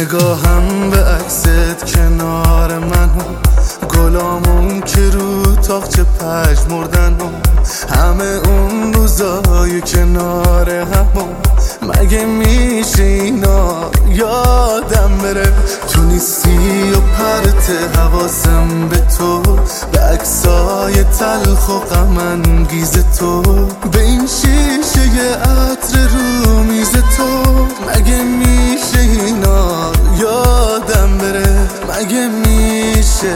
نگاهم به عکست کنار من و گلامون که رو تاقچه پژمردن و همه اون روزای کنار همون، مگه میشه اینا یادم بره؟ تو نیستی و پرت حواسم به تو، به عکسای تلخ و غم انگیز تو، به این شیشه عطر رو میز تو، مگه میشه اینا یادم بره؟ مگه میشه؟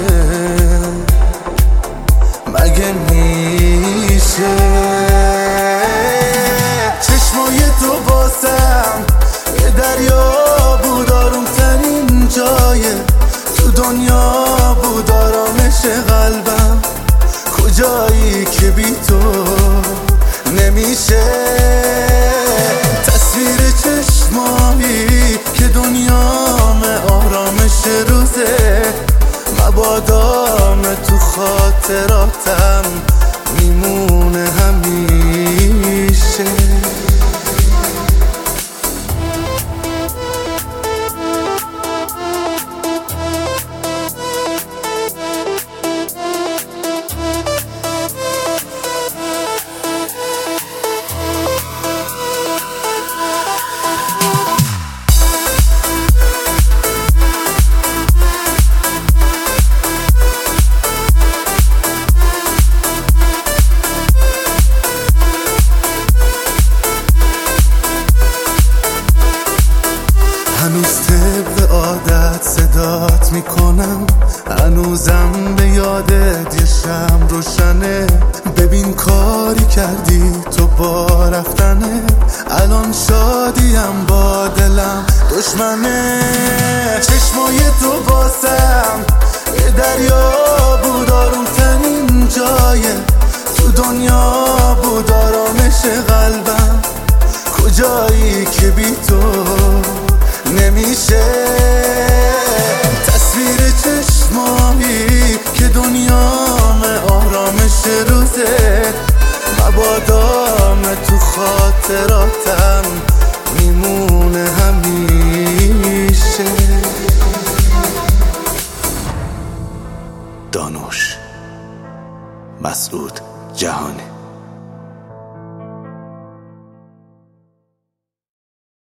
مگه میشه؟ چشمای تو باسم یه دریا بود، آروم ترین جایه تو دنیا بود، آرامش قلبم کجایی که بی تو نمیشه؟ تصویر چشمایی که دنیام آرامش روزه، مبادام تو خاطراتم میمونه همیشه. هنوز طبق عادت صدات میکنم، هنوزم به یادت یه شمع روشنه. ببین کاری کردی تو با رفتنه، الان شادیم با دلم دشمنه. چشمای تو باسم یه دریا بود، آروم ترین جایه تو دنیا بود، آرامش قلبم کجایی که بی تو نمیشه؟